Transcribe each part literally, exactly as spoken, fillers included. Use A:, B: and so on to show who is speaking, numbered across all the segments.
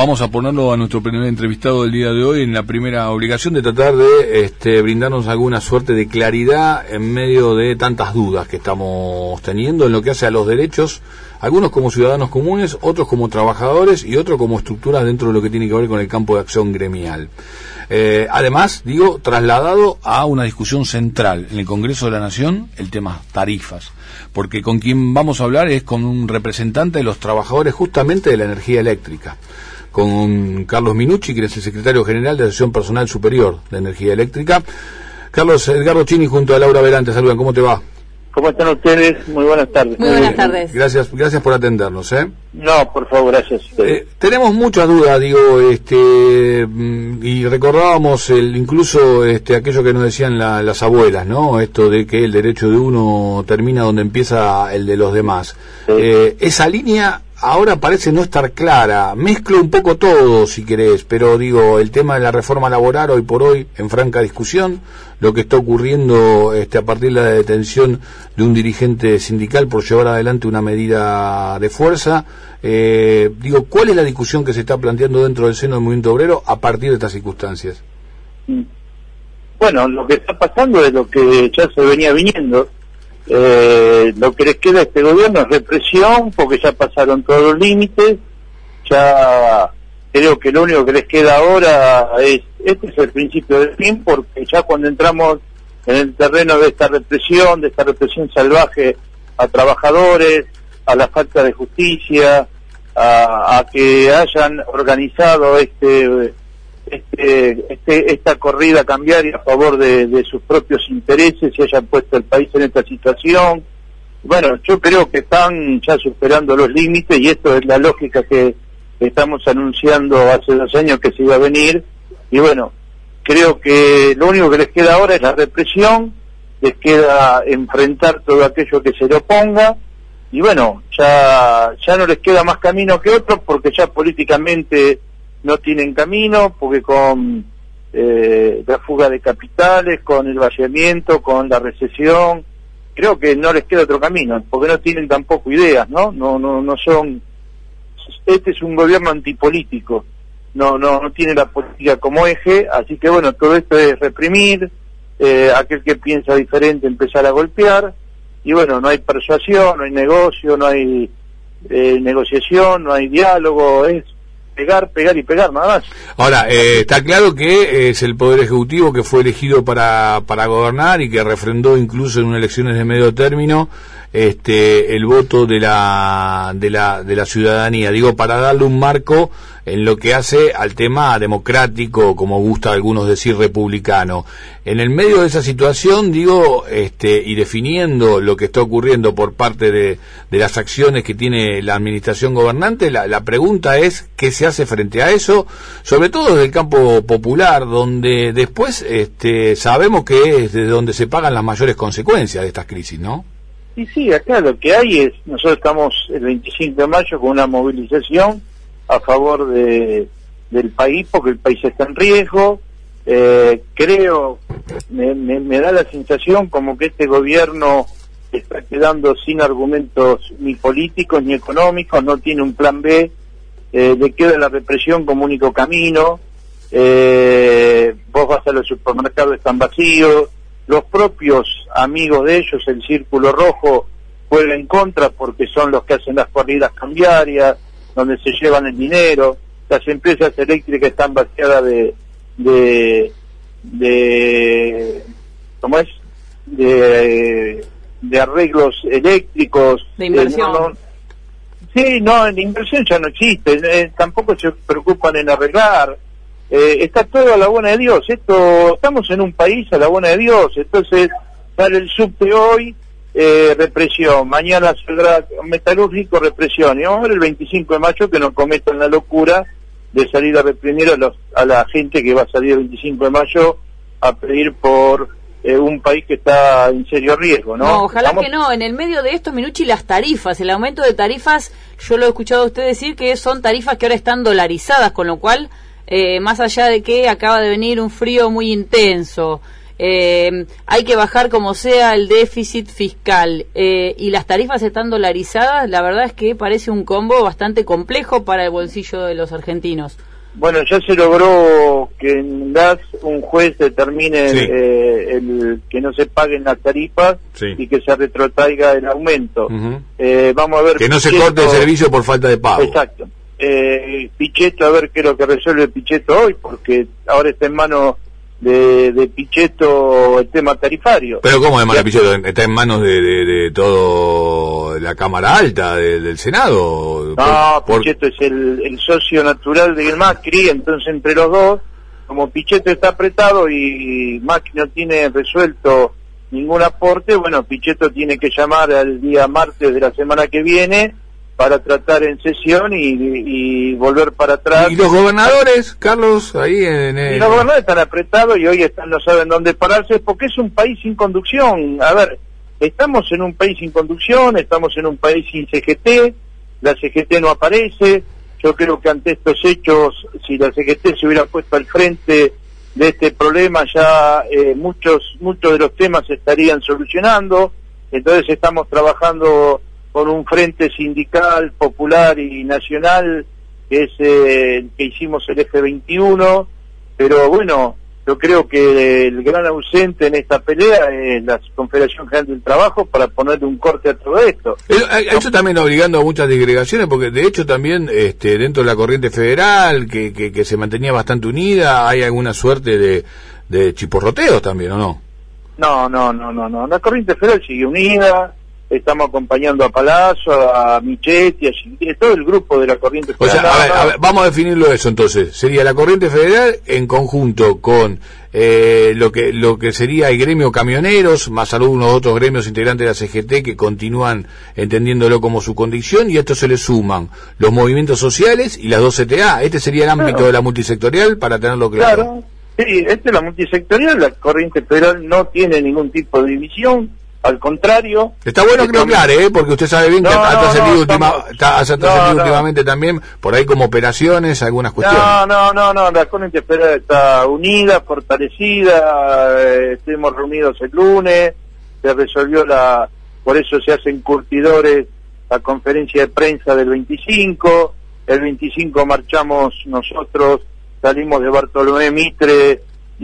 A: vamos a ponerlo a nuestro primer entrevistado del día de hoy en la primera obligación de tratar de este, brindarnos alguna suerte de claridad en medio de tantas dudas que estamos teniendo en lo que hace a los derechos, algunos como ciudadanos comunes, otros como trabajadores y otros como estructuras dentro de lo que tiene que ver con el campo de acción gremial. Eh, además, digo, trasladado a una discusión central en el Congreso de la Nación, el tema tarifas, porque con quien vamos a hablar es con un representante de los trabajadores justamente de la energía eléctrica, con Carlos Minucci, que es el secretario general de la Asociación Personal Superior de Energía Eléctrica. Carlos, Edgardo Chini junto a Laura Verante, saludan, ¿cómo te va?
B: ¿Cómo están ustedes? Muy buenas tardes.
C: Muy buenas tardes.
A: Gracias, gracias por atendernos, ¿eh?
B: No, por favor, gracias a ustedes.
A: Eh, tenemos muchas dudas, digo, este, y recordábamos el, incluso este, aquello que nos decían la, las abuelas, ¿no? Esto de que el derecho de uno termina donde empieza el de los demás. Sí. Eh, esa línea ahora parece no estar clara. Mezclo un poco todo, si querés, pero digo, el tema de la reforma laboral hoy por hoy en franca discusión, lo que está ocurriendo este, a partir de la detención de un dirigente sindical por llevar adelante una medida de fuerza. Eh, digo, ¿cuál es la discusión que se está planteando dentro del seno del movimiento obrero a partir de estas circunstancias?
B: Bueno, lo que está pasando es lo que ya se venía viniendo. Eh, lo que les queda a este gobierno es represión, porque ya pasaron todos los límites. Ya creo que lo único que les queda ahora es, este es el principio del fin, porque ya cuando entramos en el terreno de esta represión, de esta represión salvaje a trabajadores, a la falta de justicia, a, a que hayan organizado este, este, este esta corrida cambiaria a favor de, de sus propios intereses y hayan puesto el país en esta situación. Bueno, yo creo que están ya superando los límites y esto es la lógica que estamos anunciando hace dos años que se iba a venir. Y bueno, creo que lo único que les queda ahora es la represión, les queda enfrentar todo aquello que se le oponga. Y bueno, ya ya no les queda más camino que otro, porque ya políticamente no tienen camino, porque con eh, la fuga de capitales, con el vaciamiento, con la recesión, creo que no les queda otro camino, porque no tienen tampoco ideas, ¿no? No no no son. Este es un gobierno antipolítico, no no no tiene la política como eje, así que bueno, todo esto es reprimir, eh, aquel que piensa diferente empezar a golpear. Y bueno, no hay persuasión, no hay negocio, no hay eh, negociación, no hay diálogo, es pegar, pegar y pegar, nada más.
A: Ahora, eh, está claro que es el Poder Ejecutivo que fue elegido para, para gobernar y que refrendó incluso en unas elecciones de medio término este el voto de la de la de la ciudadanía, digo, para darle un marco en lo que hace al tema democrático, como gusta a algunos decir republicano. En el medio de esa situación, digo, este y definiendo lo que está ocurriendo por parte de, de las acciones que tiene la administración gobernante, la, la pregunta es qué se hace frente a eso, sobre todo desde el campo popular, donde después este sabemos que es de donde se pagan las mayores consecuencias de estas crisis, ¿no?
B: Y sí, acá lo que hay es, nosotros estamos el veinticinco de mayo con una movilización a favor de del país, porque el país está en riesgo. Eh, creo, me, me, me da la sensación como que este gobierno está quedando sin argumentos ni políticos ni económicos, no tiene un plan B, eh, le queda la represión como único camino. Eh, vos vas a los supermercados, están vacíos. Los propios amigos de ellos, el Círculo Rojo, juega en contra porque son los que hacen las corridas cambiarias, donde se llevan el dinero. Las empresas eléctricas están vaciadas de de de ¿cómo es? de de arreglos eléctricos,
C: de inversión.
B: Eh, no, no, sí, no, la inversión ya no existe, eh, tampoco se preocupan en arreglar. Eh, está todo a la buena de Dios. Esto, estamos en un país a la buena de Dios. Entonces sale el subte hoy, eh, represión, mañana saldrá metalúrgico, represión, y vamos a ver el veinticinco de mayo que no cometan la locura de salir a reprimir a, los, a la gente que va a salir el veinticinco de mayo a pedir por eh, un país que está en serio riesgo, ¿no?
C: No, ojalá
B: Estamos...
C: que no. En el medio de esto, Minucci, las tarifas, el aumento de tarifas, yo lo he escuchado a usted decir que son tarifas que ahora están dolarizadas, con lo cual, eh, más allá de que acaba de venir un frío muy intenso, eh, hay que bajar como sea el déficit fiscal eh, y las tarifas están dolarizadas, la verdad es que parece un combo bastante complejo para el bolsillo de los argentinos.
B: Bueno, ya se logró que en gas un juez determine sí. eh, el, que no se paguen las tarifas sí. y que se retrotraiga el aumento. Uh-huh. eh, vamos a ver.
A: Que no Pichetto, se corte el servicio por falta de pago.
B: Exacto. Eh, Pichetto, a ver qué es lo que resuelve Pichetto hoy, porque ahora está en manos de, de Pichetto el tema tarifario.
A: Pero ¿cómo de manos de Pichetto? ¿Está en manos de, de, de todo la Cámara Alta de, del Senado?
B: No, por, Pichetto por... es el, el socio natural de Macri, entonces entre los dos, como Pichetto está apretado y Macri no tiene resuelto ningún aporte, bueno, Pichetto tiene que llamar al día martes de la semana que viene para tratar en sesión y, y volver para atrás.
A: ¿Y los gobernadores, Carlos, ahí en el...
B: Y los gobernadores están apretados y hoy están no saben dónde pararse porque es un país sin conducción. A ver, estamos en un país sin conducción, estamos en un país sin C G T, la C G T no aparece. Yo creo que ante estos hechos, si la C G T se hubiera puesto al frente de este problema, ya eh, muchos muchos de los temas se estarían solucionando. Entonces estamos trabajando con un frente sindical, popular y nacional, que es eh, el que hicimos el F veintiuno, pero bueno, yo creo que el gran ausente en esta pelea es la Confederación General del Trabajo para ponerle un corte a todo esto.
A: Eso también obligando a muchas disgregaciones, porque de hecho también este, dentro de la corriente federal, que, que, que se mantenía bastante unida, hay alguna suerte de, de chiporroteos también, ¿o no?
B: No, no, no, no, no, la corriente federal sigue unida. Estamos acompañando a Palazzo, a Michetti, a Gigli, todo el grupo de la corriente federal.
A: O sea, a ver, a ver, vamos a definirlo eso entonces. Sería la corriente federal en conjunto con eh, lo que lo que sería el gremio camioneros, más algunos otros gremios integrantes de la C G T que continúan entendiéndolo como su condición, y a esto se le suman los movimientos sociales y las dos C T A. Este sería el ámbito claro. de la multisectorial para tenerlo claro.
B: Claro, sí, este es la multisectorial, la corriente federal no tiene ningún tipo de división. Al contrario.
A: Está bueno que lo aclare, ¿eh? Porque usted sabe bien que no, ha trascendido no, última, no, no, no. últimamente también, por ahí como operaciones, algunas cuestiones.
B: No, no, no, no, la corriente federal está unida, fortalecida, eh, estuvimos reunidos el lunes, se resolvió la, por eso se hacen curtidores la conferencia de prensa del veinticinco, el veinticinco marchamos nosotros, salimos de Bartolomé Mitre,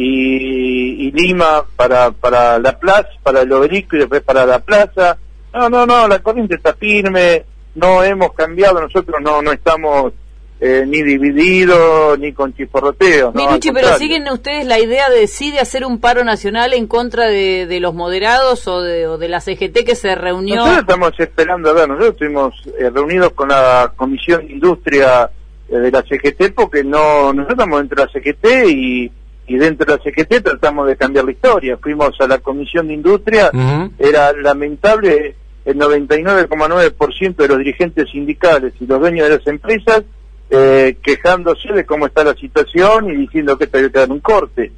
B: Y, y Lima para para la plaza, para el obelisco y después para la plaza. No, no, no, la corriente está firme, no hemos cambiado, nosotros no no estamos eh, ni divididos ni con chisporroteos.
C: Minucci, ¿no? Pero siguen ustedes la idea de sí de hacer un paro nacional en contra de, de los moderados o de, o de la C G T que se reunió.
B: Nosotros estamos esperando, a ver, nosotros estuvimos eh, reunidos con la Comisión de Industria eh, de la C G T porque no nosotros estamos dentro de la C G T y y dentro de la C G T tratamos de cambiar la historia. Fuimos a la Comisión de Industria, uh-huh. Era lamentable, el noventa y nueve coma nueve por ciento de los dirigentes sindicales y los dueños de las empresas eh, quejándose de cómo está la situación y diciendo que esto hay que dar un corte.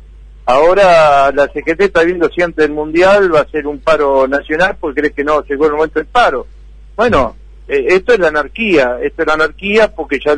B: Ahora la C G T está viendo si antes del Mundial va a ser un paro nacional porque cree que no llegó el momento del paro. Bueno, eh, esto es la anarquía, esto es la anarquía porque ya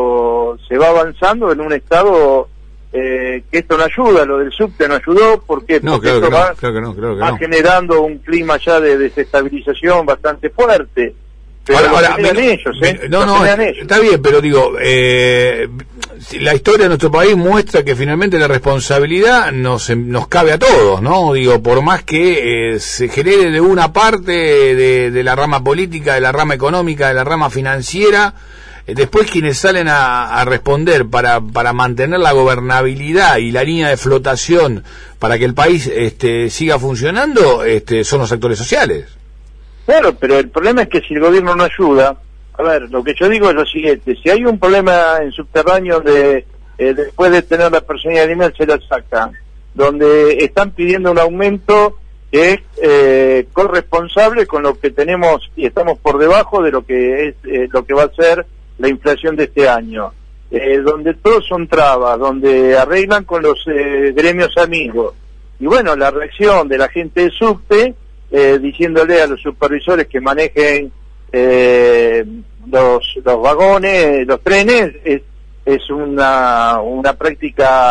B: lo se va avanzando en un estado... Eh, que esto no ayuda, lo del subte no ayudó, ¿por qué?
A: No,
B: porque
A: claro
B: esto
A: que no,
B: va,
A: claro que no, claro que
B: va
A: no.
B: generando un clima ya de desestabilización bastante fuerte. Pero
A: ahora,
B: lo
A: ahora,
B: generan
A: me,
B: ellos, ¿eh?
A: Me, no,
B: lo
A: no,
B: ellos.
A: Está bien, pero digo, eh, la historia de nuestro país muestra que finalmente la responsabilidad nos, nos cabe a todos, ¿no? Digo, por más que eh, se genere de una parte de, de la rama política, de la rama económica, de la rama financiera, después quienes salen a, a responder para, para mantener la gobernabilidad y la línea de flotación para que el país este, siga funcionando este, son los actores sociales.
B: Claro, pero el problema es que si el gobierno no ayuda, a ver, lo que yo digo es lo siguiente, si hay un problema en subterráneo de eh, después de tener la personalidad de email se la saca, donde están pidiendo un aumento que es eh, corresponsable con lo que tenemos y estamos por debajo de lo que es eh, lo que va a ser la inflación de este año, eh, donde todos son trabas, donde arreglan con los eh, gremios amigos. Y bueno, la reacción de la gente de subte, eh, diciéndole a los supervisores que manejen eh, los, los vagones, los trenes, es, es una, una práctica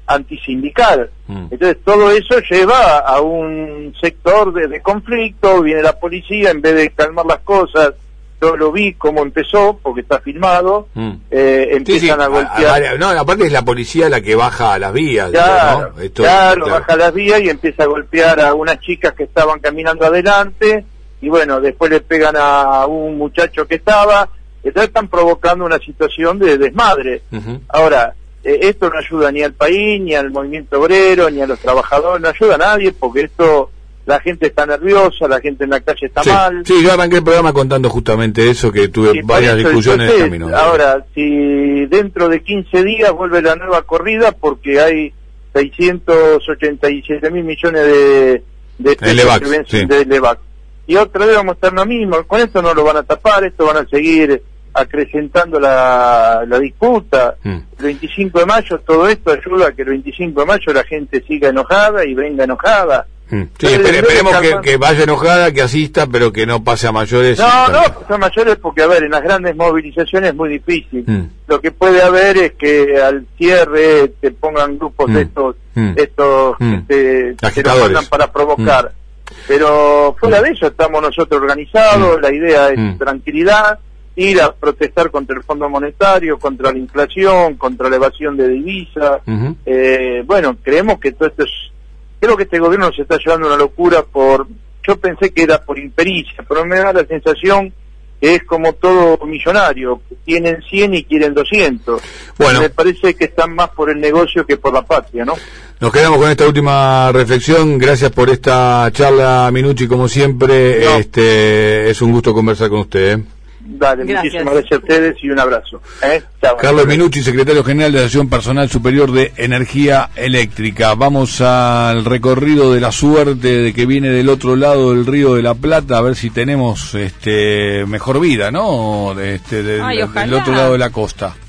B: antisindical.
A: Mm.
B: Entonces todo eso lleva a un sector de, de conflicto, viene la policía, en vez de calmar las cosas, yo lo vi cómo empezó, porque está filmado, mm. eh, empiezan sí, sí. a golpear.
A: A, a, no, aparte es la policía la que baja a las vías.
B: Claro,
A: ¿no? Esto,
B: claro,
A: claro,
B: baja a las vías y empieza a golpear a unas chicas que estaban caminando adelante, y bueno, después le pegan a un muchacho que estaba, entonces están provocando una situación de desmadre. Uh-huh. Ahora, eh, esto no ayuda ni al país, ni al movimiento obrero, ni a los trabajadores, no ayuda a nadie, porque esto, la gente está nerviosa, la gente en la calle está
A: sí,
B: mal.
A: Sí, yo arranqué el programa contando justamente eso, que tuve sí, varias eso, discusiones
B: entonces,
A: en el camino.
B: Ahora, si dentro de quince días vuelve la nueva corrida, porque hay seiscientos ochenta y siete mil millones de, de
A: pesos que
B: vencen de Levac, y otra vez vamos a estar lo mismo, con esto no lo van a tapar, esto van a seguir acrecentando la, la disputa. Mm. El veinticinco de mayo, todo esto ayuda a que el veinticinco de mayo la gente siga enojada y venga enojada.
A: Mm. Sí, espere, esperemos que, que vaya enojada, que asista, pero que no pase a mayores.
B: No, no, pase a mayores porque, a ver, en las grandes movilizaciones es muy difícil. Mm. Lo que puede haber es que al cierre te pongan grupos mm. de estos, mm. estos mm. que, te, que nos mandan para provocar. Mm. Pero fuera mm. de eso estamos nosotros organizados, mm. la idea es mm. tranquilidad, ir a protestar contra el Fondo Monetario, contra la inflación, contra la evasión de divisas. Uh-huh. Eh, bueno, creemos que todo esto es... Creo que este gobierno se está llevando una locura por... Yo pensé que era por impericia, pero me da la sensación que es como todo millonario, tienen cien y quieren doscientos. Bueno. Me parece que están más por el negocio que por la patria, ¿no?
A: Nos quedamos con esta última reflexión. Gracias por esta charla, Minucci, como siempre. No. Este, es un gusto conversar con usted, ¿eh?
B: Dale, gracias. Muchísimas gracias a ustedes y un abrazo. ¿eh? Chao.
A: Carlos Minucci, secretario general de la Asociación Personal Superior de Energía Eléctrica. Vamos al recorrido de la suerte de que viene del otro lado del Río de la Plata, a ver si tenemos este mejor vida, ¿no? De este, de,
C: Ay,
A: de, del otro lado de la costa.